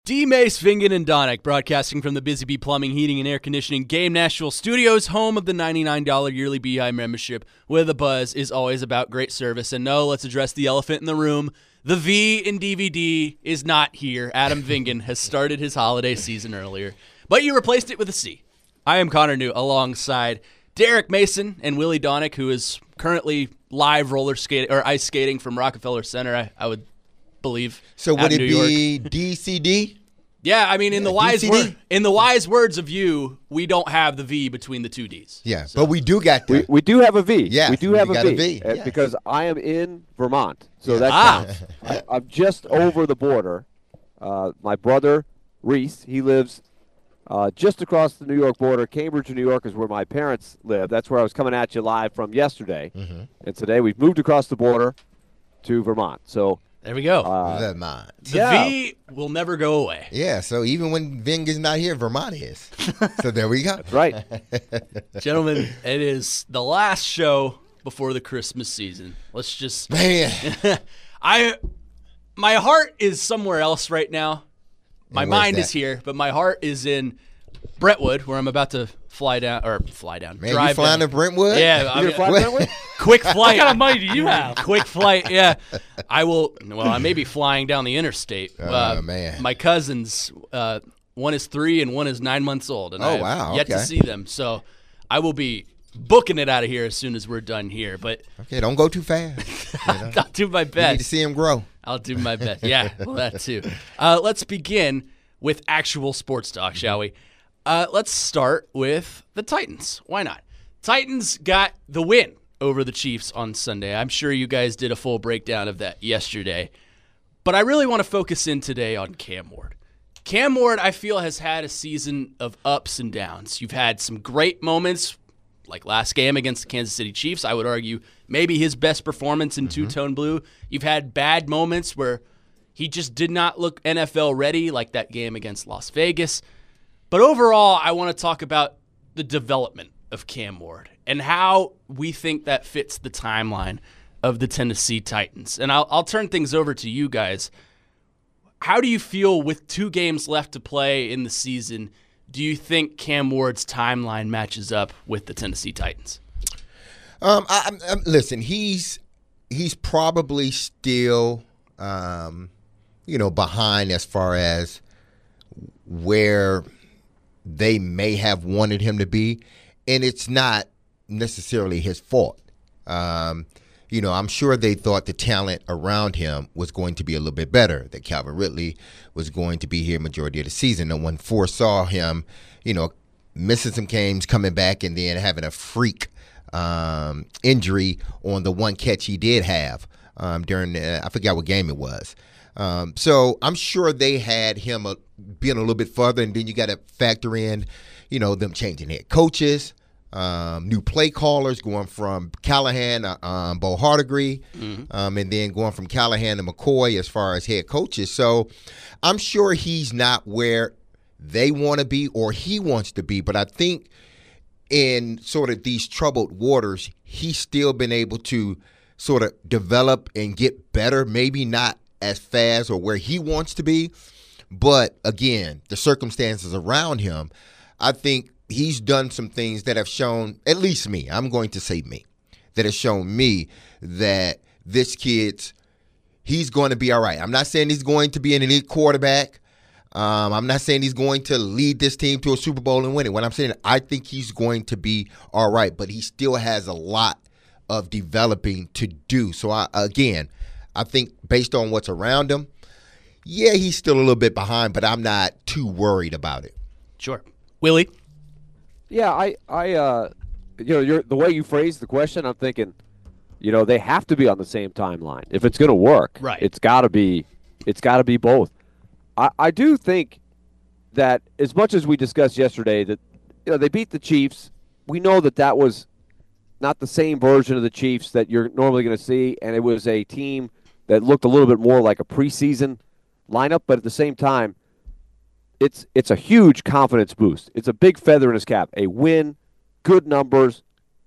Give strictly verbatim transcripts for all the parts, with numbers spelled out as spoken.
D. Mace, Vingen, and Donick, broadcasting from the Busy Bee Plumbing, Heating, and Air Conditioning Game Nashville Studios, home of the ninety-nine dollars yearly Beehive membership, where the buzz is always about great service. And no, let's address the elephant in the room. The V in D V D is not here. Adam Vingen has started his holiday season earlier, but you replaced it with a C. I am Connor New, alongside Derek Mason and Willie Donick, who is currently live roller skating or ice skating from Rockefeller Center, I, I would believe. So would it New be York. D C D? Yeah, I mean, in Yeah, the wise D C D? wor- in the wise words of you, we don't have the V between the two Ds. Yeah, so. But we do got the. We, we do have a V. Yes, we do we have a got V, a V, uh, yes. because I am in Vermont, so that Ah. counts. I, I'm just over the border. Uh, my brother Reese, he lives uh, just across the New York border. Cambridge, New York, is where my parents live. That's where I was coming at you live from yesterday, Mm-hmm. and today we've moved across the border to Vermont. So There we go. uh, Vermont. the yeah. V will never go away. Yeah, so even when Ving is not here, Vermont is. So there we go. right. Gentlemen, it is the last show before the Christmas season. Let's just Man. I my heart is somewhere else right now. My And where's mind that? is here, but my heart is in Brentwood, where I'm about to fly down or fly down. Man, drive you flying down. to Brentwood? Yeah, You I'm, gonna fly What? Brentwood? quick flight. What kind of money do you have? Quick flight, yeah. I will. Well, I may be flying down the interstate. Oh, man. My cousins, uh, one is three and one is nine months old, and Oh, I have wow, yet to okay. see them. So I will be booking it out of here as soon as we're done here. But Okay, don't go too fast. You know? I'll do my You need to best. see him grow. I'll do my best. Yeah, well, that too. Uh, let's begin with actual sports talk, shall we? Uh, let's start with the Titans. Why not? Titans got the win over the Chiefs on Sunday. I'm sure you guys did a full breakdown of that yesterday. But I really want to focus in today on Cam Ward. Cam Ward, I feel, has had a season of ups and downs. You've had some great moments, like last game against the Kansas City Chiefs. I would argue maybe his best performance in two-tone blue. You've had bad moments where he just did not look N F L ready, like that game against Las Vegas. But overall, I want to talk about the development of Cam Ward and how we think that fits the timeline of the Tennessee Titans. And I'll, I'll turn things over to you guys. How do you feel with two games left to play in the season? Do you think Cam Ward's timeline matches up with the Tennessee Titans? Um, I, I'm, I'm, listen, he's he's probably still, um, you know, behind as far as where they may have wanted him to be, and it's not necessarily his fault. Um, you know, I'm sure they thought the talent around him was going to be a little bit better, that Calvin Ridley was going to be here majority of the season. No one foresaw him, you know, missing some games, coming back, and then having a freak um, injury on the one catch he did have um, during, the, I forgot what game it was. Um, so I'm sure they had him uh, being a little bit further, and then you got to factor in, you know, them changing head coaches, um, new play callers, going from Callahan to um, Bo Hardegree, mm-hmm. um, and then going from Callahan to McCoy as far as head coaches. So I'm sure he's not where they want to be or he wants to be, but I think in sort of these troubled waters, he's still been able to sort of develop and get better, maybe not as fast or where he wants to be. But again, the circumstances around him, I think he's done some things that have shown, at least me, I'm going to say me, that has shown me that this kid's, he's going to be all right. I'm not saying he's going to be an elite quarterback. Um, I'm not saying he's going to lead this team to a Super Bowl and win it. What I'm saying, I think he's going to be all right, but he still has a lot of developing to do. So, I, again, I think based on what's around him, yeah, he's still a little bit behind, but I'm not too worried about it. Sure. Willie? Yeah, I, I, uh, you know, you're, the way you phrased the question, I'm thinking, you know, they have to be on the same timeline if it's going to work. Right. It's got to be, it's got to be both. I, I do think that as much as we discussed yesterday that, you know, they beat the Chiefs, we know that that was not the same version of the Chiefs that you're normally going to see, and it was a team that looked a little bit more like a preseason lineup, but at the same time, it's it's a huge confidence boost. It's a big feather in his cap. A win, good numbers,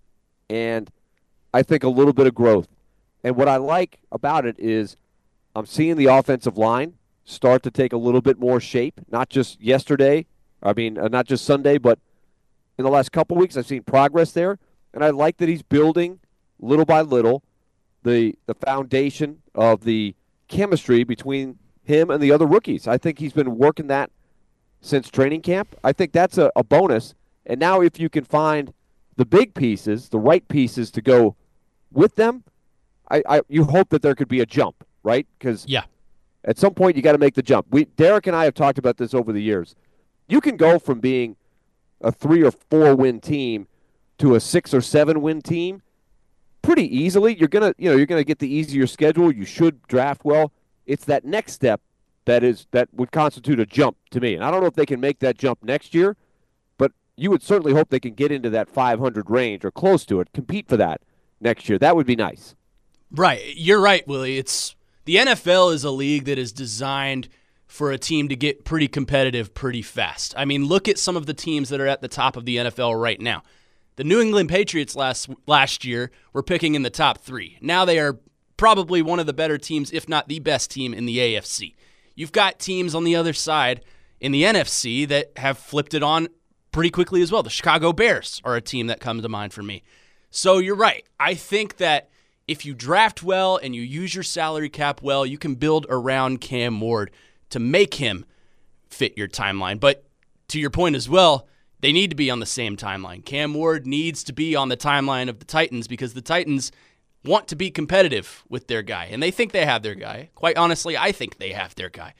and I think a little bit of growth. And what I like about it is I'm seeing the offensive line start to take a little bit more shape, not just yesterday, I mean, uh, not just Sunday, but in the last couple weeks, I've seen progress there, and I like that he's building little by little the the foundation of the chemistry between him and the other rookies. I think he's been working that since training camp. I think that's a, a bonus. And now if you can find the big pieces, the right pieces to go with them, I, I you hope that there could be a jump, right? Because yeah. at some point you got to make the jump. We Derek and I have talked about this over the years. You can go from being a three or four win team to a six or seven win team pretty easily. You're gonna, you know, you're gonna get the easier schedule. You should draft well. It's that next step that is that would constitute a jump to me. And I don't know if they can make that jump next year, but you would certainly hope they can get into that five hundred range or close to it, compete for that next year. That would be nice. Right. You're right, Willie. It's the N F L is a league that is designed for a team to get pretty competitive pretty fast. I mean, look at some of the teams that are at the top of the N F L right now. The New England Patriots last last year were picking in the top three. Now they are probably one of the better teams, if not the best team in the A F C. You've got teams on the other side in the N F C that have flipped it on pretty quickly as well. The Chicago Bears are a team that comes to mind for me. So you're right. I think that if you draft well and you use your salary cap well, you can build around Cam Ward to make him fit your timeline. But to your point as well, they need to be on the same timeline. Cam Ward needs to be on the timeline of the Titans because the Titans want to be competitive with their guy, and they think they have their guy. Quite honestly, I think they have their guy.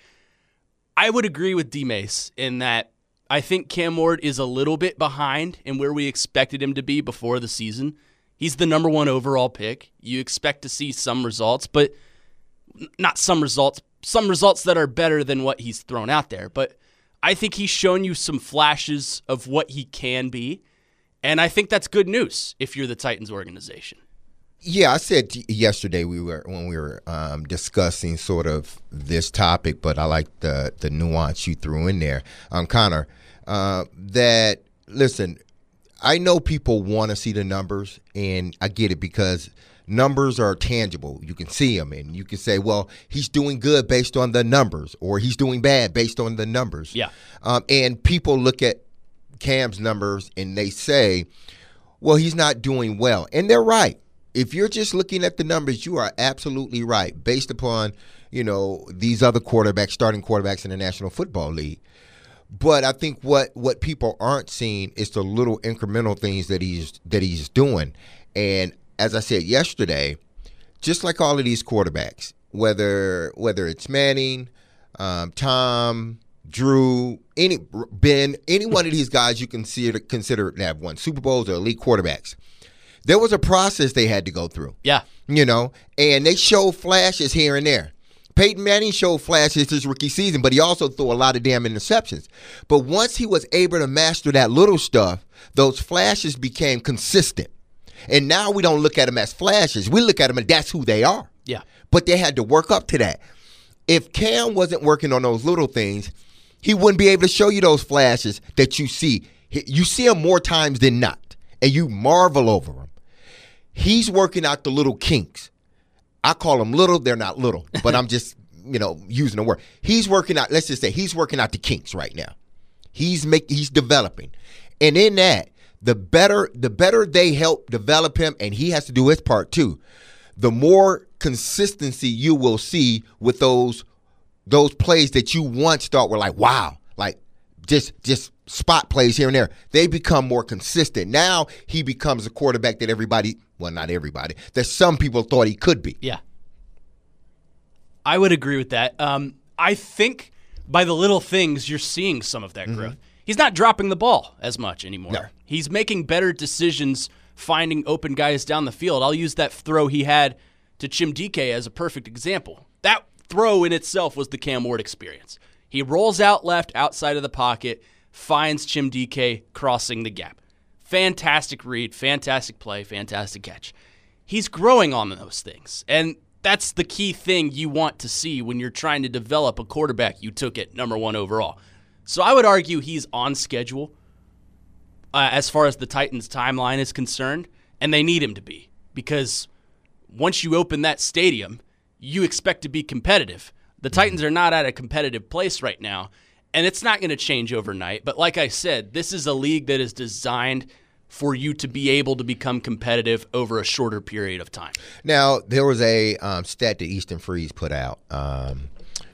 I would agree with D-Mace in that I think Cam Ward is a little bit behind in where we expected him to be before the season. He's the number one overall pick. You expect to see some results, but not some results, some results that are better than what he's thrown out there. But I think he's shown you some flashes of what he can be, and I think that's good news if you're the Titans organization. Yeah, I said yesterday we were when we were um, discussing sort of this topic, but I like the the nuance you threw in there, um, Connor. Uh, that listen, I know people want to see the numbers, and I get it because numbers are tangible. You can see them, and you can say, well, he's doing good based on the numbers, or he's doing bad based on the numbers. Yeah. Um, and people look at Cam's numbers, and they say, well, he's not doing well. And they're right. If you're just looking at the numbers, you are absolutely right, based upon, you know, these other quarterbacks, starting quarterbacks in the National Football League. But I think what, what people aren't seeing is the little incremental things that he's that he's doing. And as I said yesterday, just like all of these quarterbacks, whether whether it's Manning, um, Tom, Drew, any Ben, any one of these guys you consider consider to have won Super Bowls or elite quarterbacks, there was a process they had to go through. Yeah. You know, and they showed flashes here and there. Peyton Manning showed flashes his rookie season, but he also threw a lot of damn interceptions. But once he was able to master that little stuff, those flashes became consistent. And now we don't look at them as flashes. We look at them and that's who they are. Yeah. But they had to work up to that. If Cam wasn't working on those little things, he wouldn't be able to show you those flashes that you see. You see them more times than not, and you marvel over them. He's working out the little kinks. I call them little. They're not little, but I'm just, you know, using the word. He's working out, let's just say he's working out the kinks right now. He's make, he's developing. And in that, the better the better they help develop him, and he has to do his part too, the more consistency you will see with those those plays that you once thought were like, wow, like just just spot plays here and there. They become more consistent. Now he becomes a quarterback that everybody, well, not everybody, that some people thought he could be. Yeah. I would agree with that. Um, I think by the little things, you're seeing some of that mm-hmm. growth. He's not dropping the ball as much anymore. No. He's making better decisions, finding open guys down the field. I'll use that throw he had to Chim D K as a perfect example. That throw in itself was the Cam Ward experience. He rolls out left outside of the pocket, finds Chim D K crossing the gap. Fantastic read, fantastic play, fantastic catch. He's growing on those things, and that's the key thing you want to see when you're trying to develop a quarterback you took at number one overall. So I would argue he's on schedule uh, as far as the Titans' timeline is concerned, and they need him to be because once you open that stadium, you expect to be competitive. The Titans are not at a competitive place right now, and it's not going to change overnight. But like I said, this is a league that is designed for you to be able to become competitive over a shorter period of time. Now, there was a um, stat that Easton Freeze put out, um,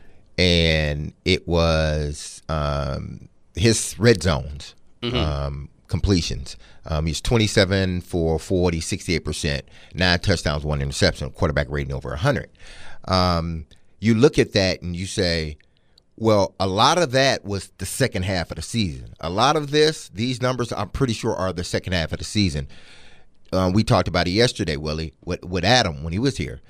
and it was um, his red zones mm-hmm. um, completions. Um, he's twenty-seven for forty, sixty-eight percent, nine touchdowns, one interception, quarterback rating over one hundred. Um, you look at that and you say, well, a lot of that was the second half of the season. A lot of this, these numbers, I'm pretty sure are the second half of the season. Um, we talked about it yesterday, Willie, with, with Adam when he was here.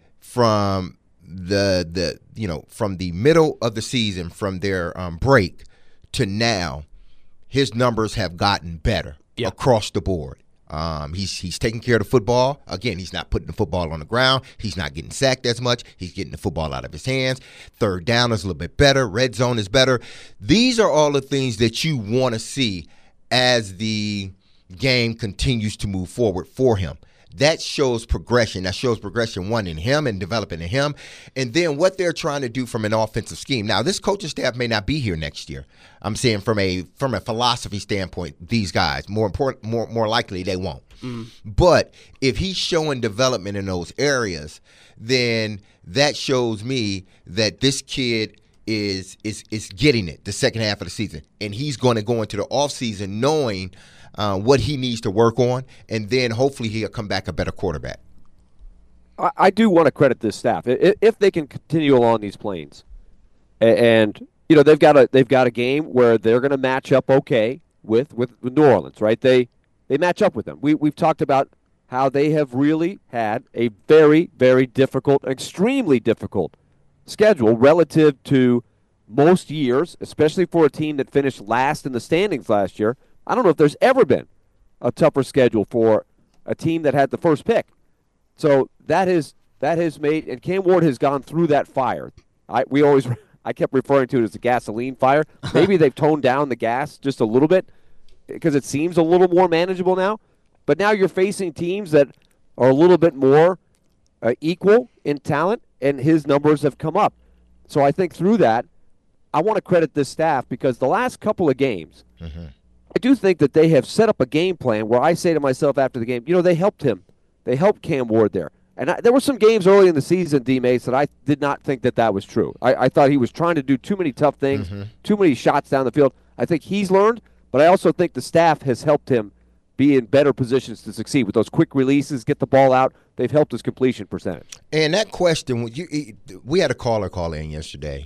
From the the you know from the middle of the season, from their um, break to now, his numbers have gotten better yep. across the board. Um, he's he's taking care of the football. Again, he's not putting the football on the ground. He's not getting sacked as much. He's getting the football out of his hands. Third down is a little bit better. Red zone is better. These are all the things that you want to see as the game continues to move forward for him. That shows progression. That shows progression, one, in him and developing in him. And then what they're trying to do from an offensive scheme. Now, this coaching staff may not be here next year. I'm saying from a from a philosophy standpoint, these guys, more important, more more likely they won't. Mm. But if he's showing development in those areas, then that shows me that this kid is is is getting it the second half of the season. And he's going to go into the offseason knowing Uh, what he needs to work on, and then hopefully he'll come back a better quarterback. I, I do want to credit this staff if, if they can continue along these planes, and you know they've got a they've got a game where they're going to match up okay with, with with New Orleans, right? They they match up with them. We we've talked about how they have really had a very very difficult, extremely difficult schedule relative to most years, especially for a team that finished last in the standings last year. I don't know if there's ever been a tougher schedule for a team that had the first pick. So that is that has made, and Cam Ward has gone through that fire. I we always I kept referring to it as the gasoline fire. Maybe they've toned down the gas just a little bit because it seems a little more manageable now. But now you're facing teams that are a little bit more uh, equal in talent, and his numbers have come up. So I think through that, I want to credit this staff because the last couple of games. Mm-hmm. I do think that they have set up a game plan where I say to myself after the game, you know, they helped him. They helped Cam Ward there. And I, there were some games early in the season, D. Mace, that I did not think that that was true. I, I thought he was trying to do too many tough things, mm-hmm. too many shots down the field. I think he's learned, but I also think the staff has helped him be in better positions to succeed with those quick releases, get the ball out. They've helped his completion percentage. And that question, you, we had a caller call in yesterday,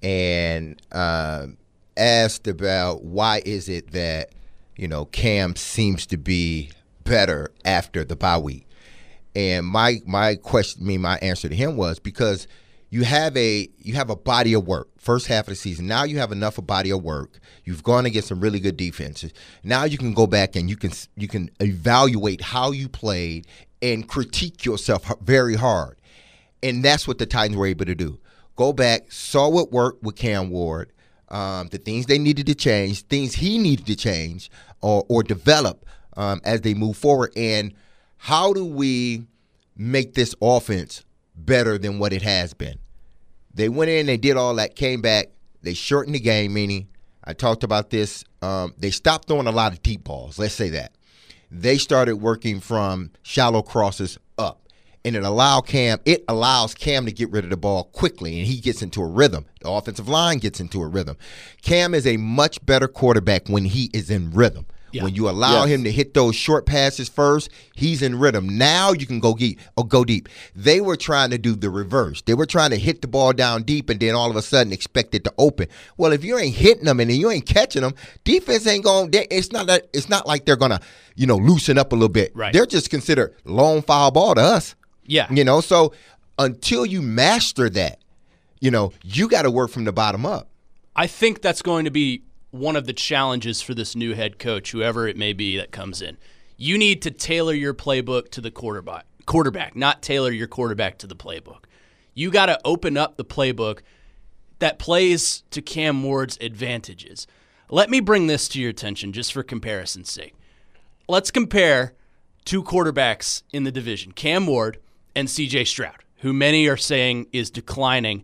and uh, – asked about why is it that, you know, Cam seems to be better after the bye week. And my my question, I mean, my answer to him was because you have a you have a body of work first half of the season. Now you have enough of body of work. You've gone against some really good defenses. Now you can go back and you can you can evaluate how you played and critique yourself very hard. And that's what the Titans were able to do. Go back, saw what worked with Cam Ward. Um, the things they needed to change, things he needed to change or, or develop um, as they move forward. And how do we make this offense better than what it has been? They went in, they did all that, came back, they shortened the game, meaning I talked about this. Um, they stopped throwing a lot of deep balls, let's say that. They started working from shallow crosses up. And it allow Cam, it allows Cam to get rid of the ball quickly, and he gets into a rhythm. The offensive line gets into a rhythm. Cam is a much better quarterback when he is in rhythm. Yeah. When you allow yes. him to hit those short passes first, he's in rhythm. Now you can go deep. Or go deep. They were trying to do the reverse. They were trying to hit the ball down deep and then all of a sudden expect it to open. Well, if you ain't hitting them and you ain't catching them, defense ain't going. It's not that. It's not like they're gonna, you know, loosen up a little bit. Right. They're just considered long foul ball to us. Yeah. You know, so until you master that, you know, you got to work from the bottom up. I think that's going to be one of the challenges for this new head coach, whoever it may be that comes in. You need to tailor your playbook to the quarterback, quarterback, not tailor your quarterback to the playbook. You got to open up the playbook that plays to Cam Ward's advantages. Let me bring this to your attention just for comparison's sake. Let's compare two quarterbacks in the division, Cam Ward and C J Stroud, who many are saying is declining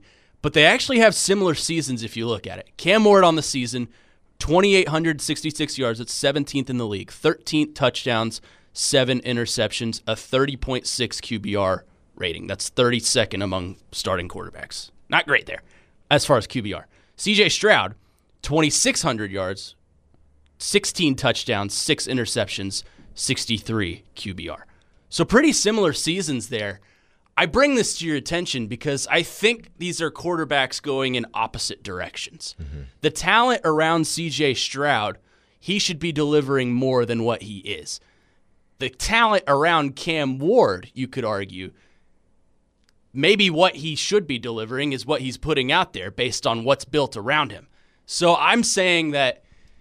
but they actually have similar seasons if you look at it. Cam Ward on the season, two thousand eight hundred sixty-six yards. That's seventeenth in the league. thirteenth touchdowns, seven interceptions, a thirty point six Q B R rating. That's thirty-second among starting quarterbacks. Not great there as far as Q B R. C J Stroud, two thousand six hundred yards, sixteen touchdowns, six interceptions, sixty-three Q B R. So pretty similar seasons there. I bring this to your attention because I think these are quarterbacks going in opposite directions. Mm-hmm. The talent around C J Stroud, he should be delivering more than what he is. The talent around Cam Ward, you could argue, maybe what he should be delivering is what he's putting out there based on what's built around him. So I'm saying that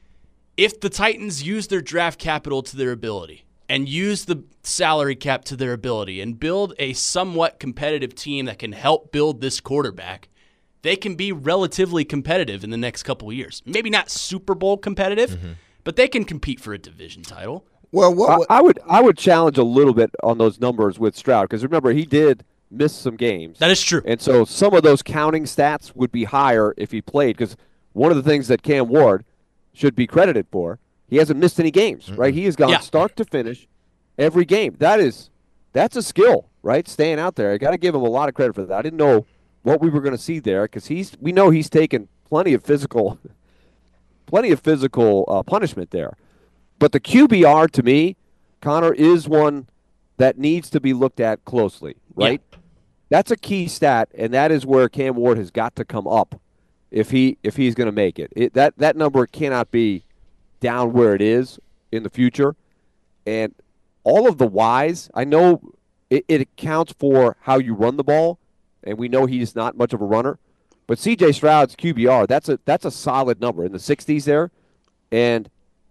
if the Titans use their draft capital to their ability and use the salary cap to their ability and build a somewhat competitive team that can help build this quarterback, they can be relatively competitive in the next couple of years. Maybe not Super Bowl competitive, mm-hmm. but they can compete for a division title. Well, what, what? I, I would I would challenge a little bit on those numbers with Stroud because remember he did miss some games. That is true. And so some of those counting stats would be higher if he played because one of the things that Cam Ward should be credited for, he hasn't missed any games, mm-hmm. right? He has gone yeah. start to finish every game. That is, that's a skill, right? Staying out there. I got to give him a lot of credit for that. I didn't know what we were going to see there because he's. We know he's taken plenty of physical, plenty of physical uh, punishment there. But the Q B R to me, Connor, is one that needs to be looked at closely, right? Yeah. That's a key stat, and that is where Cam Ward has got to come up if he if he's going to make it. it. That that number cannot be down where it is in the future. And all of the whys, I know it, it accounts for how you run the ball, and we know he's not much of a runner. But C J Stroud's Q B R, that's a that's a solid number in the sixties there, and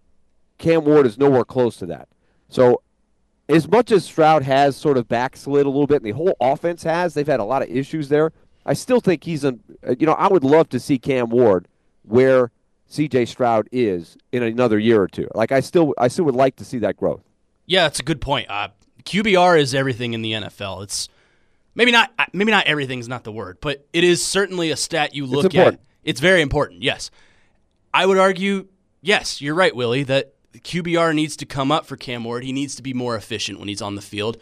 Cam Ward is nowhere close to that. So as much as Stroud has sort of backslid a little bit, and the whole offense has, they've had a lot of issues there, I still think he's a, you know, I would love to see Cam Ward where C J Stroud is in another year or two. Like I still I still would like to see that growth. Yeah, that's a good point. Uh, Q B R is everything in the N F L. It's maybe not maybe not everything is not the word, but it is certainly a stat you look it's at. It's very important, yes. I would argue, yes, you're right, Willie, that the Q B R needs to come up for Cam Ward. He needs to be more efficient when he's on the field.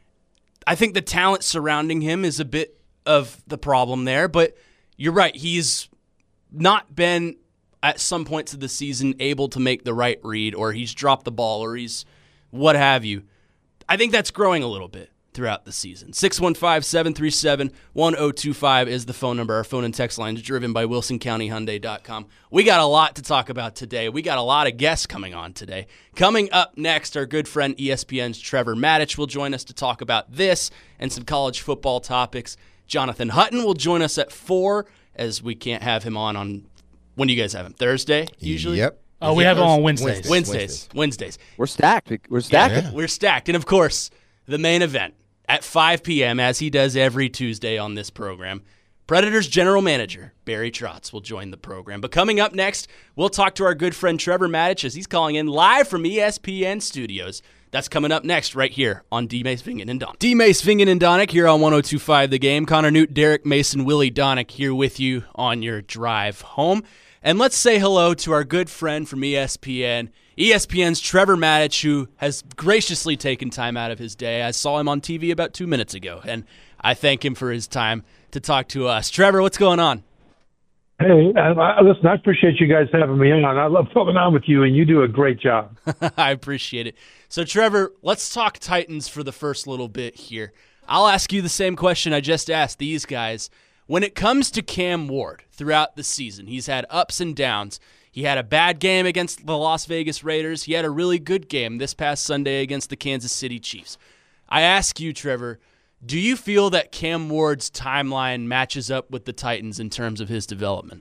I think the talent surrounding him is a bit of the problem there, but you're right. He's not been, at some points of the season, able to make the right read, or he's dropped the ball, or he's what have you. I think that's growing a little bit throughout the season. six one five, seven three seven, one zero two five is the phone number. Our phone and text line is driven by wilson county hyundai dot com. We got a lot to talk about today. We got a lot of guests coming on today. Coming up next, our good friend E S P N's Trevor Maddich will join us to talk about this and some college football topics. Jonathan Hutton will join us at four, as we can't have him on on, when do you guys have him? Thursday, usually? Yep. Oh, we have him on Wednesdays. Wednesdays. Wednesdays. Wednesdays. We're stacked. We're stacked. Yeah. We're stacked. And, of course, the main event at five p.m., as he does every Tuesday on this program, Predators general manager Barry Trotz will join the program. But coming up next, we'll talk to our good friend Trevor Maddich as he's calling in live from E S P N Studios. That's coming up next right here on D. Mace, Vingen, and Donick. D. Mace, Vingen, and Donick here on one oh two point five The Game. Connor Newt, Derek Mason, Willie Donick here with you on your drive home. And let's say hello to our good friend from E S P N, E S P N's Trevor Maddich, who has graciously taken time out of his day. I saw him on T V about two minutes ago, and I thank him for his time to talk to us. Trevor, what's going on? Hey, uh, listen, I appreciate you guys having me on. I love coming on with you, and you do a great job. I appreciate it. So, Trevor, let's talk Titans for the first little bit here. I'll ask you the same question I just asked these guys. When it comes to Cam Ward throughout the season, he's had ups and downs. He had a bad game against the Las Vegas Raiders. He had a really good game this past Sunday against the Kansas City Chiefs. I ask you, Trevor, do you feel that Cam Ward's timeline matches up with the Titans in terms of his development?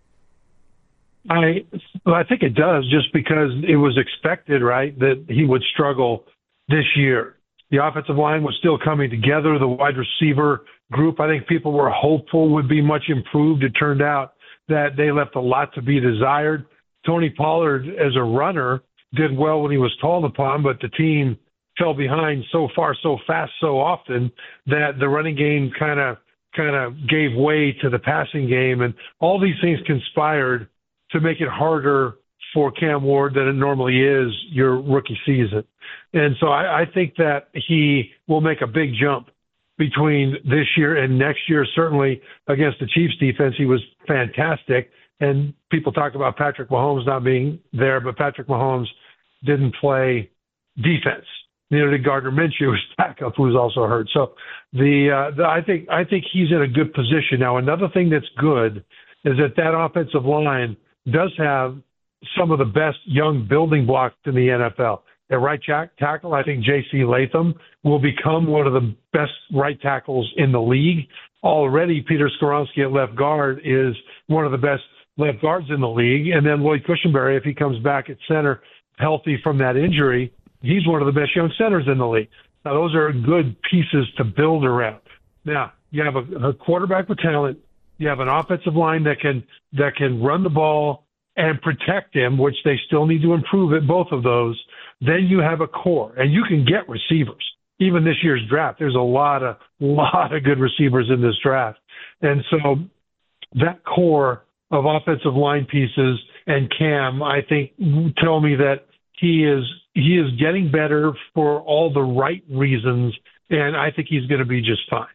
I well, I think it does, just because it was expected, right, that he would struggle this year. The offensive line was still coming together. The wide receiver group, I think people were hopeful would be much improved. It turned out that they left a lot to be desired. Tony Pollard, as a runner, did well when he was called upon, but the team fell behind so far, so fast, so often that the running game kind of kind of gave way to the passing game, and all these things conspired to make it harder for Cam Ward than it normally is your rookie season. And so I, I think that he will make a big jump between this year and next year. Certainly against the Chiefs defense, he was fantastic. And people talk about Patrick Mahomes not being there, but Patrick Mahomes didn't play defense. Neither did Gardner Minshew, his backup, who was also hurt. So the, uh, the I think I think he's in a good position. Now, another thing that's good is that that offensive line does have some of the best young building blocks in the N F L. At right tackle, I think J C Latham will become one of the best right tackles in the league. Already, Peter Skoronski at left guard is one of the best left guards in the league. And then Lloyd Cushenberry, if he comes back at center healthy from that injury, he's one of the best young centers in the league. Now, those are good pieces to build around. Now, you have a, a quarterback with talent. You have an offensive line that can that can run the ball and protect him, which they still need to improve at both of those. Then you have a core, and you can get receivers. Even this year's draft, there's a lot of lot of good receivers in this draft. And so that core of offensive line pieces and Cam, I think, tell me that he is he is getting better for all the right reasons, and I think he's going to be just fine.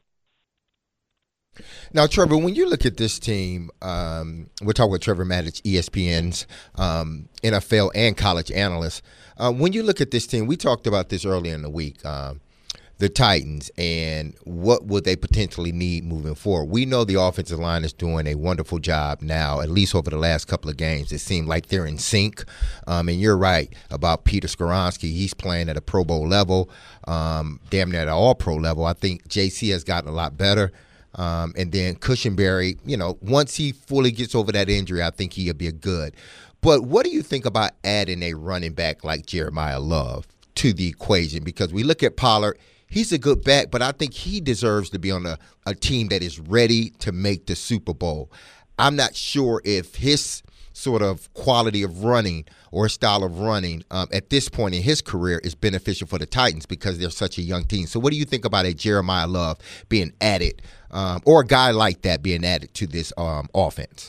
Now, Trevor, when you look at this team, um, we're talking with Trevor Matich, E S P N's um, N F L and college analyst. Uh, when you look at this team, we talked about this earlier in the week, um, the Titans, and what would they potentially need moving forward. We know the offensive line is doing a wonderful job now, at least over the last couple of games. It seemed like they're in sync. Um, and you're right about Peter Skoronski. He's playing at a Pro Bowl level, um, damn near at an all-pro level. I think J C has gotten a lot better. Um, and then Cushenberry, you know, once he fully gets over that injury, I think he'll be a good. But what do you think about adding a running back like Jeremiah Love to the equation? Because we look at Pollard, he's a good back, but I think he deserves to be on a, a team that is ready to make the Super Bowl. I'm not sure if his sort of quality of running or style of running um, at this point in his career is beneficial for the Titans because they're such a young team. So what do you think about a Jeremiah Love being added um, or a guy like that being added to this um, offense?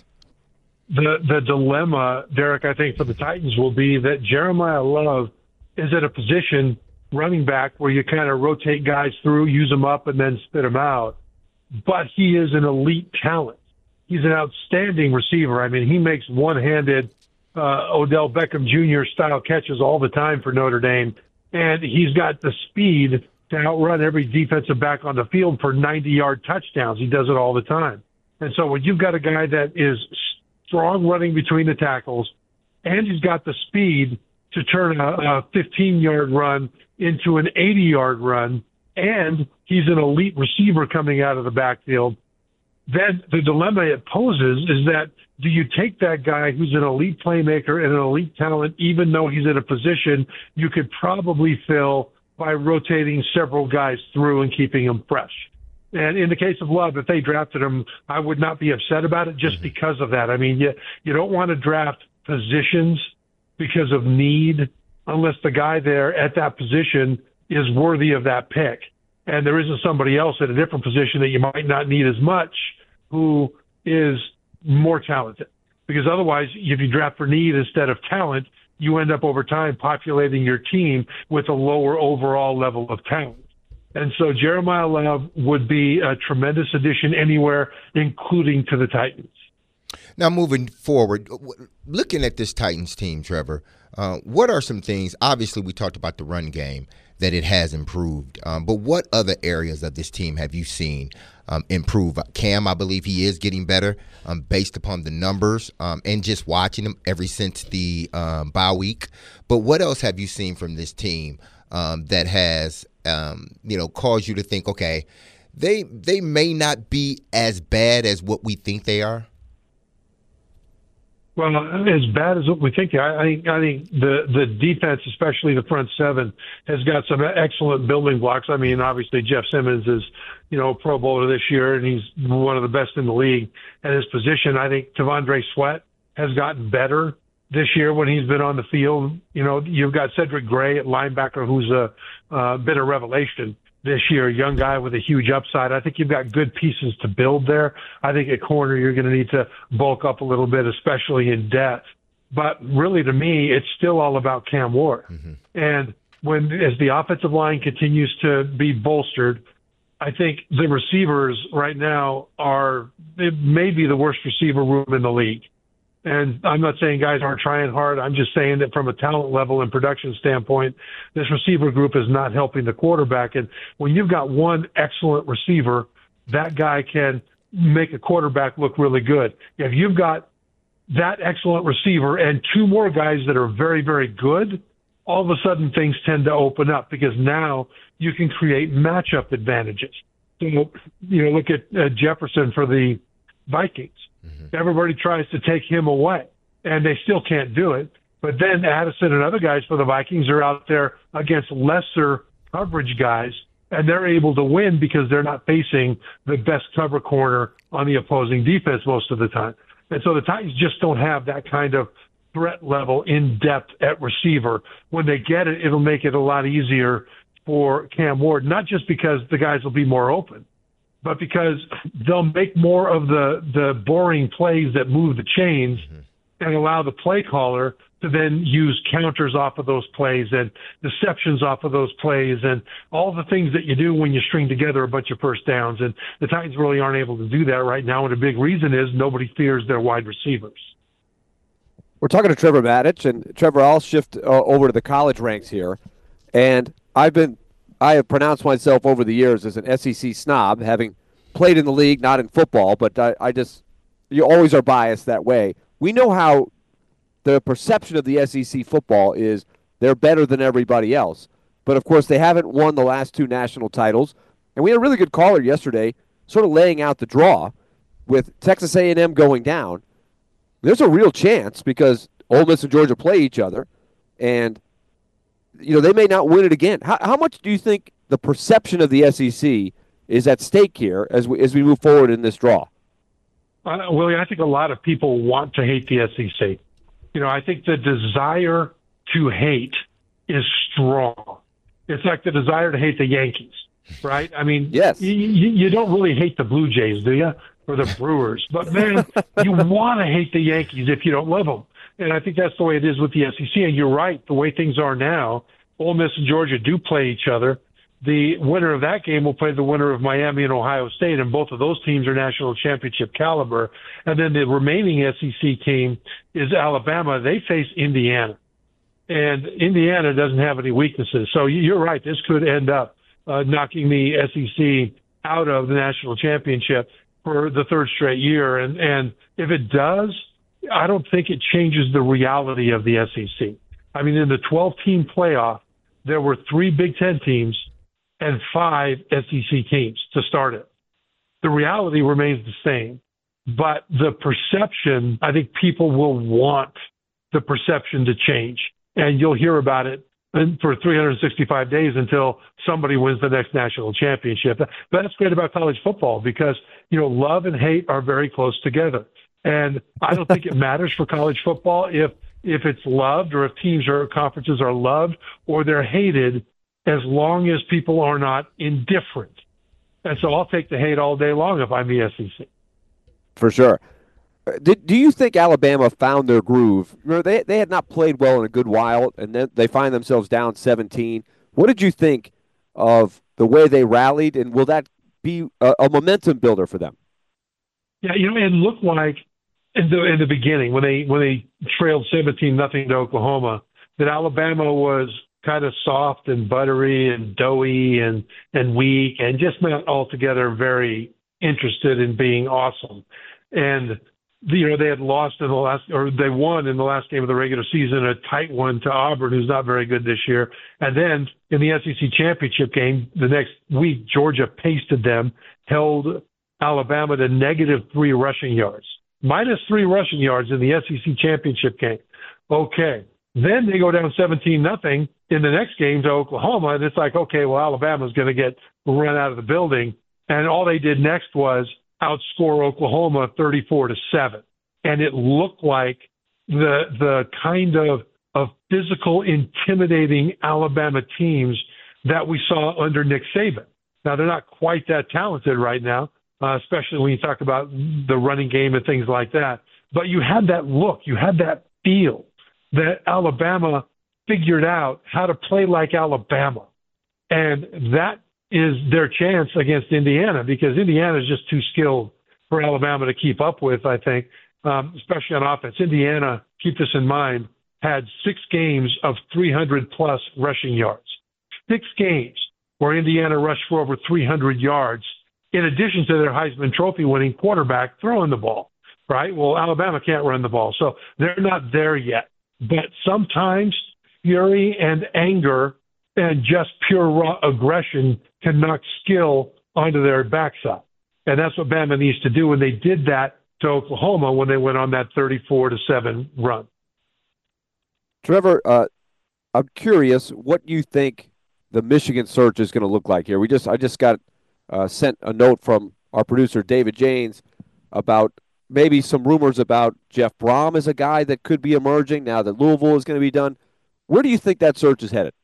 The the dilemma, Derek, I think for the Titans will be that Jeremiah Love is at a position running back where you kind of rotate guys through, use them up, and then spit them out. But he is an elite talent. He's an outstanding receiver. I mean, he makes one-handed uh, Odell Beckham Junior style catches all the time for Notre Dame, and he's got the speed to outrun every defensive back on the field for ninety-yard touchdowns. He does it all the time. And so when you've got a guy that is strong running between the tackles, and he's got the speed to turn a fifteen-yard run into an eighty-yard run, and he's an elite receiver coming out of the backfield, then the dilemma it poses is that do you take that guy who's an elite playmaker and an elite talent, even though he's in a position you could probably fill by rotating several guys through and keeping them fresh? And in the case of Love, if they drafted him, I would not be upset about it just because of that. I mean, you, you don't want to draft positions because of need unless the guy there at that position is worthy of that pick. And there isn't somebody else at a different position that you might not need as much who is more talented. Because otherwise, if you draft for need instead of talent, you end up over time populating your team with a lower overall level of talent. And so Jeremiah Love would be a tremendous addition anywhere, including to the Titans. Now, moving forward, looking at this Titans team, Trevor, uh, what are some things? Obviously, we talked about the run game, that it has improved. Um, but what other areas of this team have you seen um, improve? Cam, I believe he is getting better um, based upon the numbers um, and just watching him ever since the um, bye week. But what else have you seen from this team um, that has, um, you know, caused you to think, okay, they they may not be as bad as what we think they are? Well, as bad as what we think, I, I think I think the the defense, especially the front seven, has got some excellent building blocks. I mean, obviously Jeff Simmons is, you know, Pro Bowler this year, and he's one of the best in the league at his position. I think T'Vondre Sweat has gotten better this year when he's been on the field. You know, you've got Cedric Gray at linebacker, who's a uh, been a revelation this year, a young guy with a huge upside. I think you've got good pieces to build there. I think at corner you're going to need to bulk up a little bit, especially in depth. But really, to me, it's still all about Cam Ward. Mm-hmm. And when as the offensive line continues to be bolstered, I think the receivers right now are it may be the worst receiver room in the league. And I'm not saying guys aren't trying hard. I'm just saying that from a talent level and production standpoint, this receiver group is not helping the quarterback. And when you've got one excellent receiver, that guy can make a quarterback look really good. If you've got that excellent receiver and two more guys that are very, very good, all of a sudden things tend to open up because now you can create matchup advantages. So, you know, look at uh, Jefferson for the Vikings. Mm-hmm. Everybody tries to take him away, and they still can't do it. But then Addison and other guys for the Vikings are out there against lesser coverage guys, and they're able to win because they're not facing the best cover corner on the opposing defense most of the time. And so the Titans just don't have that kind of threat level in depth at receiver. When they get it, it'll make it a lot easier for Cam Ward, not just because the guys will be more open, but because they'll make more of the, the boring plays that move the chains mm-hmm. and allow the play caller to then use counters off of those plays and deceptions off of those plays and all the things that you do when you string together a bunch of first downs. And the Titans really aren't able to do that right now. And a big reason is nobody fears their wide receivers. We're talking to Trevor Matich, and Trevor, I'll shift uh, over to the college ranks here. And I've been, I have pronounced myself over the years as an S E C snob, having played in the league, not in football, but I, I just, you always are biased that way. We know how the perception of the S E C football is they're better than everybody else. But, of course, they haven't won the last two national titles. And we had a really good caller yesterday sort of laying out the draw with Texas A and M going down. There's a real chance because Ole Miss and Georgia play each other, and you know they may not win it again. How, how much do you think the perception of the S E C is at stake here as we as we move forward in this draw? Uh, Willie, I think a lot of people want to hate the S E C. You know, I think the desire to hate is strong. It's like the desire to hate the Yankees, right? I mean, yes. you, you don't really hate the Blue Jays, do you? Or the Brewers. But, man, you want to hate the Yankees if you don't love them. And I think that's the way it is with the S E C. And you're right, the way things are now, Ole Miss and Georgia do play each other. The winner of that game will play the winner of Miami and Ohio State, and both of those teams are national championship caliber. And then the remaining S E C team is Alabama. They face Indiana. And Indiana doesn't have any weaknesses. So you're right, this could end up uh, knocking the S E C out of the national championship for the third straight year. And, and if it does, I don't think it changes the reality of the S E C. I mean, in the twelve-team playoff, there were three Big Ten teams and five S E C teams to start it. The reality remains the same, but the perception, I think people will want the perception to change, and you'll hear about it for three hundred sixty-five days until somebody wins the next national championship. But that's great about college football because, you know, love and hate are very close together. And I don't think it matters for college football if if it's loved or if teams or conferences are loved or they're hated, as long as people are not indifferent. And so I'll take the hate all day long if I'm the S E C. For sure. Did, do you think Alabama found their groove? Remember, they they had not played well in a good while, and then they find themselves down seventeen. What did you think of the way they rallied, and will that be a, a momentum builder for them? Yeah, you know, it looked like in the in the beginning when they when they trailed seventeen nothing to Oklahoma that Alabama was kind of soft and buttery and doughy and and weak and just not altogether very interested in being awesome. And you know, they had lost in the last, or they won in the last game of the regular season, a tight one to Auburn, who's not very good this year. And then in the S E C championship game, the next week, Georgia pasted them, held Alabama to negative three rushing yards, minus three rushing yards in the S E C championship game. Okay. Then they go down seventeen nothing in the next game to Oklahoma, and it's like, okay, well, Alabama's going to get run out of the building. And all they did next was outscore Oklahoma thirty-four to seven. And it looked like the the kind of, of physical, intimidating Alabama teams that we saw under Nick Saban. Now, they're not quite that talented right now, uh, especially when you talk about the running game and things like that. But you had that look, you had that feel that Alabama figured out how to play like Alabama. And that is their chance against Indiana, because Indiana is just too skilled for Alabama to keep up with, I think, um, especially on offense. Indiana, keep this in mind, had six games of three hundred plus rushing yards. Six games where Indiana rushed for over three hundred yards, in addition to their Heisman Trophy winning quarterback throwing the ball, right? Well, Alabama can't run the ball, so they're not there yet. But sometimes fury and anger and just pure raw aggression can knock skill onto their backside. And that's what Bama needs to do. And they did that to Oklahoma when they went on that thirty-four to seven run. Trevor, uh, I'm curious what you think the Michigan search is going to look like here. We just I just got uh, sent a note from our producer David Janes about maybe some rumors about Jeff Brom as a guy that could be emerging now that Louisville is going to be done. Where do you think that search is headed?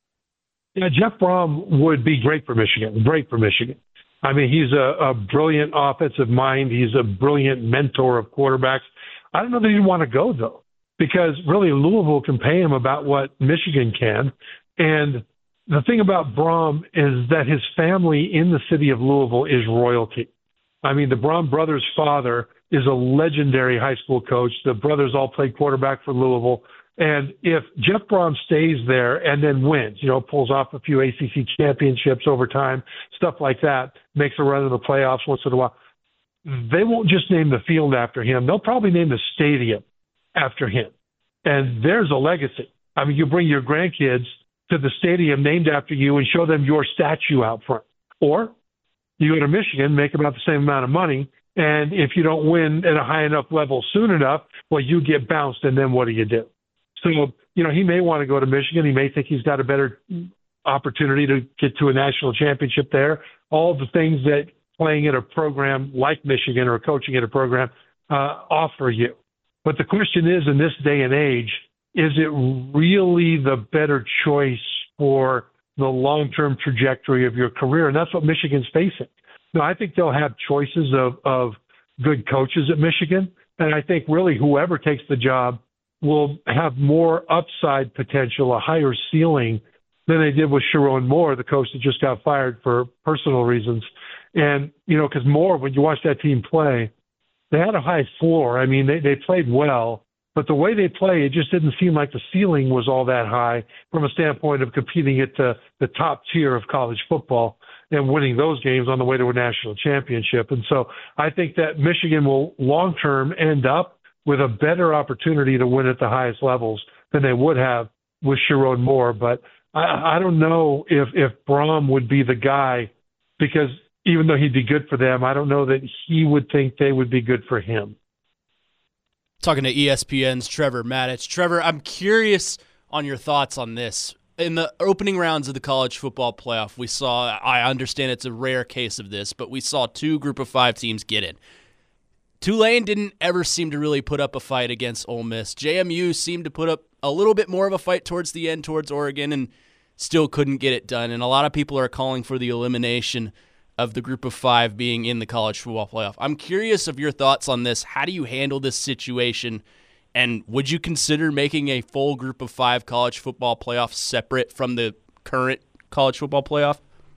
Yeah, Jeff Brom would be great for Michigan, great for Michigan. I mean, he's a, a brilliant offensive mind. He's a brilliant mentor of quarterbacks. I don't know that he'd want to go, though, because really Louisville can pay him about what Michigan can. And the thing about Brom is that his family in the city of Louisville is royalty. I mean, the Brom brothers' father is a legendary high school coach. The brothers all played quarterback for Louisville. And if Jeff Brom stays there and then wins, you know, pulls off a few A C C championships over time, stuff like that, makes a run in the playoffs once in a while, they won't just name the field after him. They'll probably name the stadium after him. And there's a legacy. I mean, you bring your grandkids to the stadium named after you and show them your statue out front. Or you go to Michigan, make about the same amount of money, and if you don't win at a high enough level soon enough, well, you get bounced, and then what do you do? So, you know, he may want to go to Michigan. He may think he's got a better opportunity to get to a national championship there. All the things that playing at a program like Michigan or coaching at a program uh, offer you. But the question is, in this day and age, is it really the better choice for the long-term trajectory of your career? And that's what Michigan's facing. Now, I think they'll have choices of, of good coaches at Michigan. And I think really whoever takes the job will have more upside potential, a higher ceiling than they did with Sharon Moore, the coach that just got fired for personal reasons. And, you know, because Moore, when you watch that team play, they had a high floor. I mean, they, they played well, but the way they play, it just didn't seem like the ceiling was all that high from a standpoint of competing at the, the top tier of college football and winning those games on the way to a national championship. And so I think that Michigan will long-term end up with a better opportunity to win at the highest levels than they would have with Sharon Moore. But I, I don't know if, if Brom would be the guy, because even though he'd be good for them, I don't know that he would think they would be good for him. Talking to E S P N's Trevor Matich. Trevor, I'm curious on your thoughts on this. In the opening rounds of the college football playoff, we saw, I understand it's a rare case of this, but we saw two group of five teams get in. Tulane didn't ever seem to really put up a fight against Ole Miss. J M U seemed to put up a little bit more of a fight towards the end towards Oregon and still couldn't get it done. And a lot of people are calling for the elimination of the group of five being in the college football playoff. I'm curious of your thoughts on this. How do you handle this situation? And would you consider making a full group of five college football playoff separate from the current college football playoff?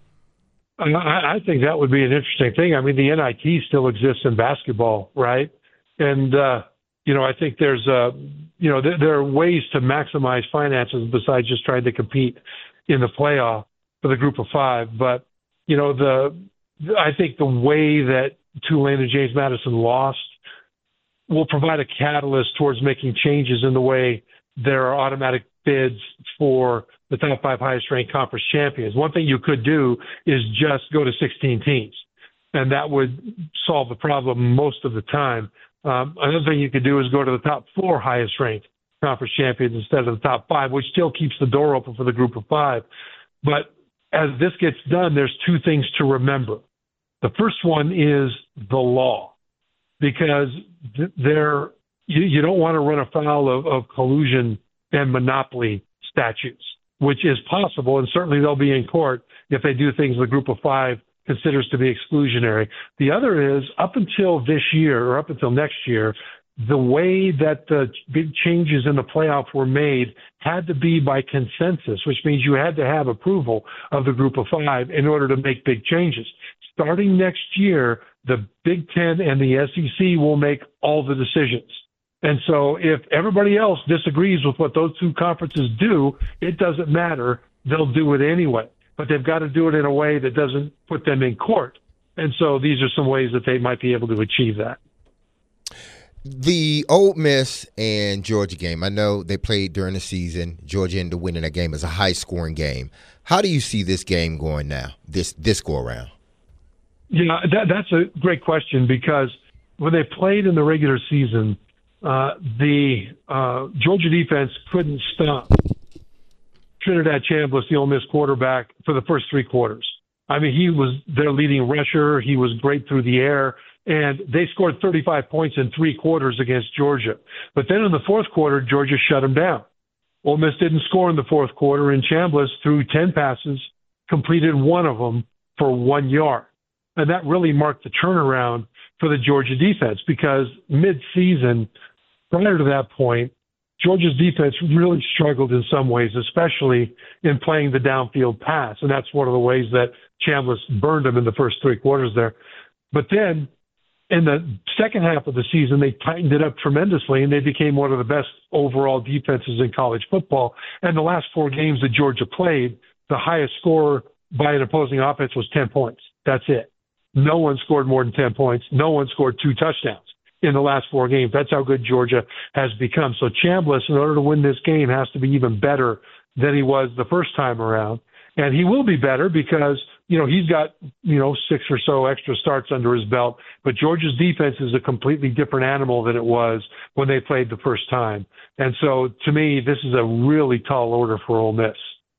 I, I think that would be an interesting thing. I mean, the N I T still exists in basketball, right? And, uh, you know, I think there's, uh, you know, there, there are ways to maximize finances besides just trying to compete in the playoff for the group of five. But, you know, the I think the way that Tulane and James Madison lost will provide a catalyst towards making changes in the way there are automatic bids for the top five highest ranked conference champions. One thing you could do is just go to sixteen teams, and that would solve the problem most of the time. Um, another thing you could do is go to the top four highest ranked conference champions instead of the top five, which still keeps the door open for the group of five. But as this gets done, there's two things to remember. The first one is the law, because th- there you, you don't want to run afoul of, of collusion and monopoly statutes, which is possible, and certainly they'll be in court if they do things the group of five considers to be exclusionary. The other is, up until this year or up until next year, the way that the big changes in the playoff were made had to be by consensus, which means you had to have approval of the group of five in order to make big changes. Starting next year, the Big Ten and the S E C will make all the decisions. And so if everybody else disagrees with what those two conferences do, it doesn't matter. They'll do it anyway. But they've got to do it in a way that doesn't put them in court. And so these are some ways that they might be able to achieve that. The Ole Miss and Georgia game, I know they played during the season. Georgia ended up winning that game. It was a high-scoring game. How do you see this game going now, this this go-around? Yeah, that, that's a great question, because when they played in the regular season, uh, the uh, Georgia defense couldn't stop Trinidad Chambliss, the Ole Miss quarterback, for the first three quarters. I mean, he was their leading rusher. He was great through the air. And they scored thirty-five points in three quarters against Georgia. But then in the fourth quarter, Georgia shut them down. Ole Miss didn't score in the fourth quarter, and Chambliss threw ten passes, completed one of them for one yard. And that really marked the turnaround for the Georgia defense, because mid-season, prior to that point, Georgia's defense really struggled in some ways, especially in playing the downfield pass. And that's one of the ways that Chambliss burned them in the first three quarters there. But then in the second half of the season, they tightened it up tremendously, and they became one of the best overall defenses in college football. And the last four games that Georgia played, the highest score by an opposing offense was ten points. That's it. No one scored more than ten points. No one scored two touchdowns in the last four games. That's how good Georgia has become. So Chambliss, in order to win this game, has to be even better than he was the first time around. And he will be better because, you know, he's got, you know, six or so extra starts under his belt. But Georgia's defense is a completely different animal than it was when they played the first time. And so, to me, this is a really tall order for Ole Miss.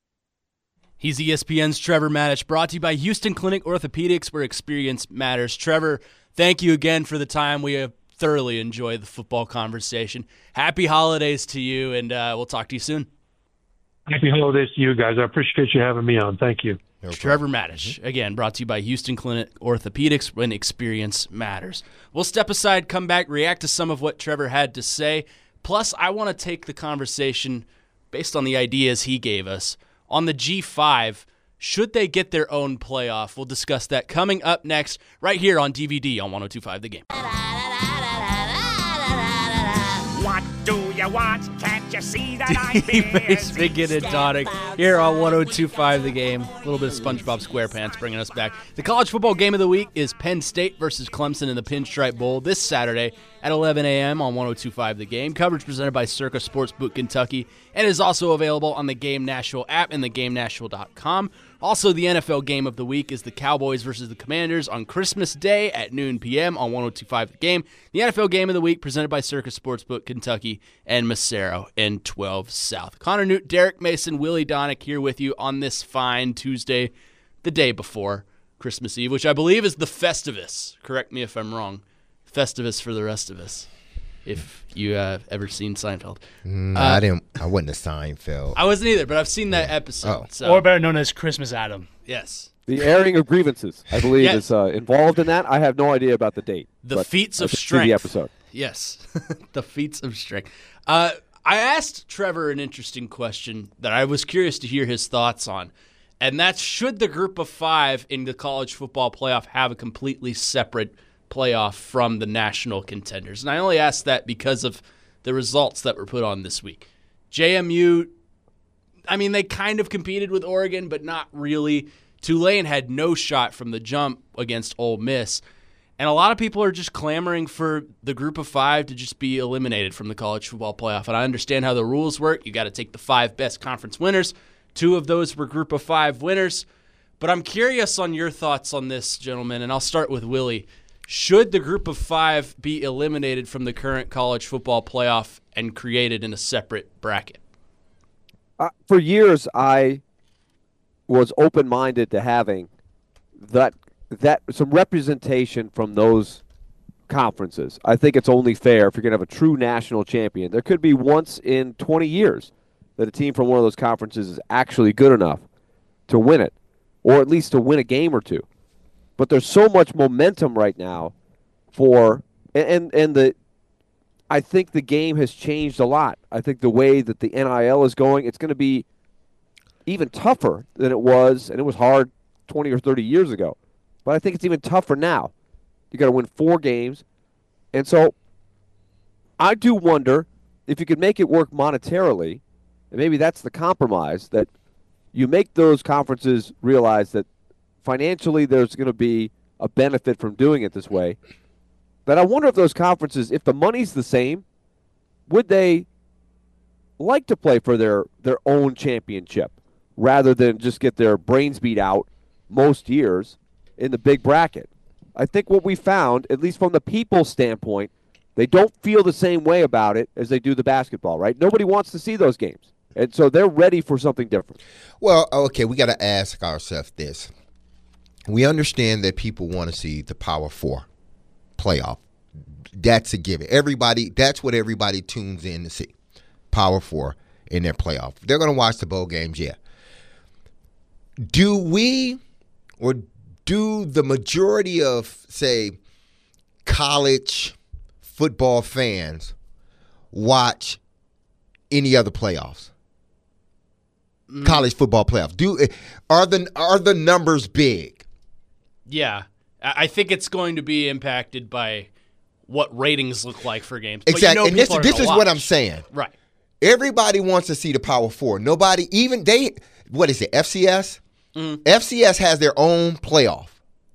He's E S P N's Trevor Matich, brought to you by Houston Clinic Orthopedics, where experience matters. Trevor, thank you again for the time. We have thoroughly enjoyed the football conversation. Happy holidays to you, and uh, we'll talk to you soon. Happy holidays to you guys. I appreciate you having me on. Thank you. No Trevor Matich, again, brought to you by Houston Clinic Orthopedics, when experience matters. We'll step aside, come back, react to some of what Trevor had to say. Plus, I want to take the conversation based on the ideas he gave us on the G five. Should they get their own playoff? We'll discuss that coming up next, right here on D V D on one oh two point five The Game. What do you want? Can't you see that I'm D-Face, Biggin, and Tonic here on one oh two point five The Game. A little bit of SpongeBob SquarePants bringing us back. The college football game of the week is Penn State versus Clemson in the Pinstripe Bowl this Saturday at eleven a.m. on one oh two point five The Game. Coverage presented by Circa Sportsbook Kentucky, and is also available on the Game Nashville app and the game nashville dot com. Also, the N F L game of the week is the Cowboys versus the Commanders on Christmas Day at noon p.m. on one oh two point five The Game. The N F L game of the week presented by Circa Sportsbook Kentucky and Massaro and twelve South. Connor Newt, Derek Mason, Willie Donick here with you on this fine Tuesday, the day before Christmas Eve, which I believe is the Festivus. Correct me if I'm wrong. Festivus for the rest of us, if you have uh, ever seen Seinfeld. Mm, uh, I didn't. I wasn't a Seinfeld. I wasn't either, but I've seen that episode. Oh. So. Or better known as Christmas Adam. Yes. The airing of grievances, I believe, Yes. is uh, involved in that. I have no idea about the date. The but feats I of did see strength. The episode. Yes, the feats of strength. Uh, I asked Trevor an interesting question that I was curious to hear his thoughts on, and that's, should the group of five in the college football playoff have a completely separate playoff from the national contenders? And I only asked that because of the results that were put on this week. J M U, I mean, they kind of competed with Oregon, but not really. Tulane had no shot from the jump against Ole Miss. And a lot of people are just clamoring for the group of five to just be eliminated from the college football playoff. And I understand how the rules work. You got to take the five best conference winners. Two of those were group of five winners. But I'm curious on your thoughts on this, gentlemen, and I'll start with Willie. Should the group of five be eliminated from the current college football playoff and created in a separate bracket? Uh, for years, I was open-minded to having that that some representation from those conferences. I think it's only fair if you're going to have a true national champion. There could be once in twenty years that a team from one of those conferences is actually good enough to win it. or at least to win a game or two. But there's so much momentum right now for and and, and the I think the game has changed a lot. I think the way that the N I L is going, it's going to be even tougher than it was, and it was hard twenty or thirty years ago. But I think it's even tougher now. You got to win four games. And so I do wonder if you could make it work monetarily, and maybe that's the compromise, that you make those conferences realize that financially there's going to be a benefit from doing it this way. That I wonder if those conferences, if the money's the same, would they like to play for their, their own championship rather than just get their brains beat out most years in the big bracket? I think what we found, at least from the people's standpoint, they don't feel the same way about it as they do the basketball, right? Nobody wants to see those games. And so they're ready for something different. Well, okay, we got to ask ourselves this. We understand that people want to see the Power Four playoff. That's a given. Everybody, that's what everybody tunes in to see. Power Four in their playoff. They're going to watch the bowl games, yeah. Do we, or do the majority of, say, college football fans watch any other playoffs? Mm. College football playoffs. Do are the are the numbers big? Yeah, I think it's going to be impacted by what ratings look like for games. But Exactly, you know and this, people are this gonna is watch. what I'm saying. Right. Everybody wants to see the Power Four. Nobody, even they, what is it, F C S? Mm. F C S has their own playoff.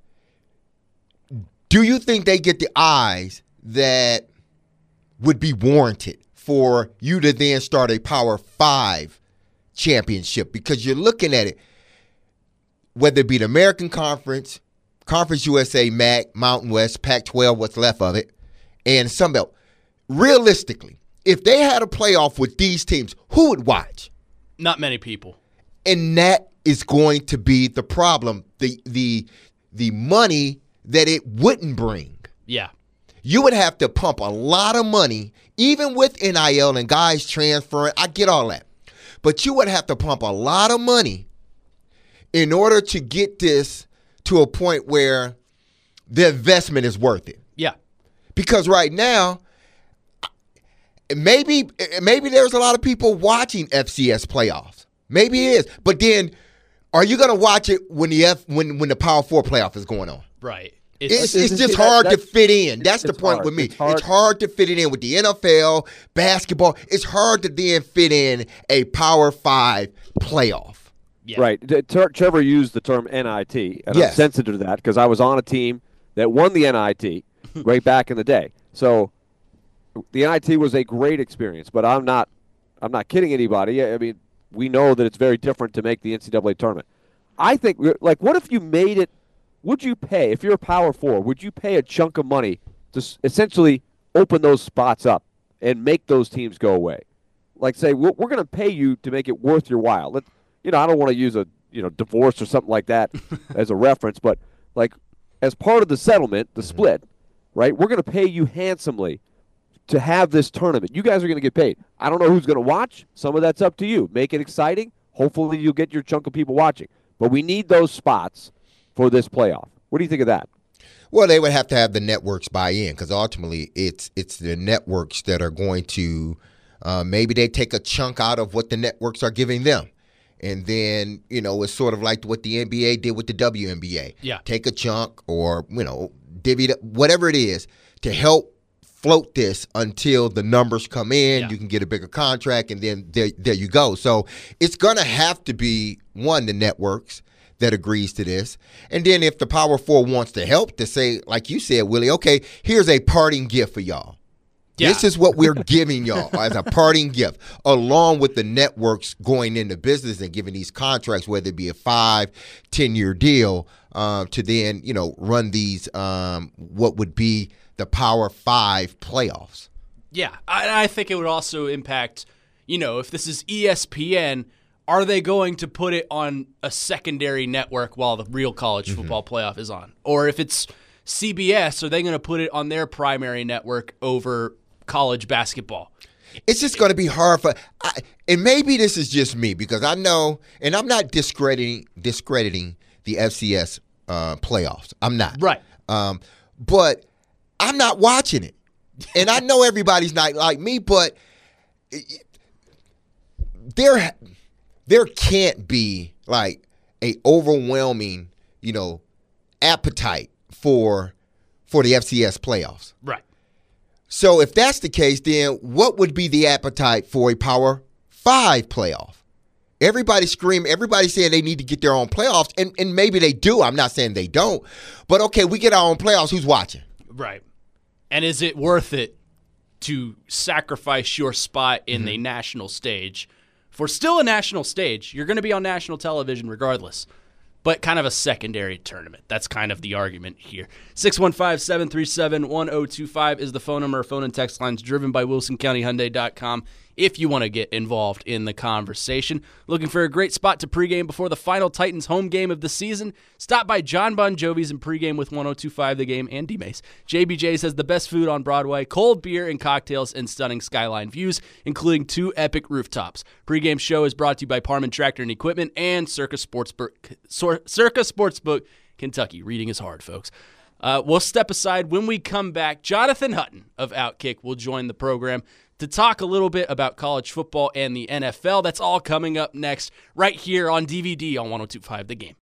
Do you think they get the eyes that would be warranted for you to then start a Power Five championship? Because you're looking at it, whether it be the American Conference, Conference U S A, M A C, Mountain West, Pac twelve, what's left of it, and Sunbelt. Realistically, if they had a playoff with these teams, who would watch? Not many people. And that is going to be the problem. The the the money that it wouldn't bring. Yeah. You would have to pump a lot of money, even with N I L and guys transferring. I get all that. But you would have to pump a lot of money in order to get this to a point where the investment is worth it. Yeah. Because right now, maybe maybe there's a lot of people watching F C S playoffs. Maybe it is. But then, are you going to watch it when the F when when the Power Four playoff is going on? Right. It's, It's, it's just that- hard to that's- fit in. That's the it's point hard. with me. It's It's hard. hard. to fit it in with the N F L, basketball. It's hard to then fit in a Power Five playoff. yeah. Right. T- Ter- Trevor used the term N I T, and Yes. I'm sensitive to that because I was on a team that won the N I T right back in the day. So the N I T was a great experience, but I'm not I'm not kidding anybody. I mean, we know that it's very different to make the N C double A tournament. I think, like, what if you made it, would you pay, if you're a Power Four, would you pay a chunk of money to s- essentially open those spots up and make those teams go away? Like, say, we're, we're going to pay you to make it worth your while. Let, you know, I don't want to use a, you know, divorce or something like that as a reference, but, like, as part of the settlement, the split, right, we're going to pay you handsomely to have this tournament. You guys are going to get paid. I don't know who's going to watch. Some of that's up to you. Make it exciting. Hopefully you'll get your chunk of people watching. But we need those spots for this playoff. What do you think of that? Well, they would have to have the networks buy in because ultimately it's it's the networks that are going to uh, maybe they take a chunk out of what the networks are giving them. And then, you know, it's sort of like what the N B A did with the W N B A. Yeah. Take a chunk or, you know, divvy it up, whatever it is to help float this until the numbers come in. Yeah. You can get a bigger contract, and then there, there you go. So it's going to have to be, one, the networks that agrees to this. And then if the Power Four wants to help, to say, like you said, Willie, okay, here's a parting gift for y'all. Yeah. This is what we're giving y'all as a parting gift, along with the networks going into business and giving these contracts, whether it be a five, ten-year deal, um, to then, you know, run these, um, what would be the Power Five playoffs. Yeah, I, I think it would also impact, you know, if this is E S P N, are they going to put it on a secondary network while the real college Mm-hmm. football playoff is on? Or if it's C B S, are they going to put it on their primary network over college basketball? It's just going to be hard for, I, and maybe this is just me because I know, and I'm not discrediting discrediting the F C S uh, playoffs. I'm not. Right. Um, but I'm not watching it. And I know everybody's not like me, but there, there can't be like a overwhelming, you know, appetite for for the F C S playoffs. Right. So if that's the case, then what would be the appetite for a Power Five playoff? Everybody scream, everybody saying they need to get their own playoffs, and, and maybe they do. I'm not saying they don't. But, okay, we get our own playoffs. Who's watching? Right. And is it worth it to sacrifice your spot in Mm-hmm. the national stage for still a national stage? You're going to be on national television regardless, but kind of a secondary tournament. That's kind of the argument here. six one five, seven three seven, one zero two five is the phone number. Phone and text lines driven by wilson county hyundai dot com if you want to get involved in the conversation. Looking for a great spot to pregame before the final Titans home game of the season? Stop by John Bon Jovi's and pregame with one oh two five The Game and D-Mace. J B J's has the best food on Broadway, cold beer and cocktails, and stunning skyline views, including two epic rooftops. Pregame show is brought to you by Parman Tractor and Equipment and Circa Sportsbook, Circa Sportsbook Kentucky. Reading is hard, folks. Uh, we'll step aside. When we come back, Jonathan Hutton of Outkick will join the program to talk a little bit about college football and the N F L. That's all coming up next right here on D V D on one oh two point five The Game.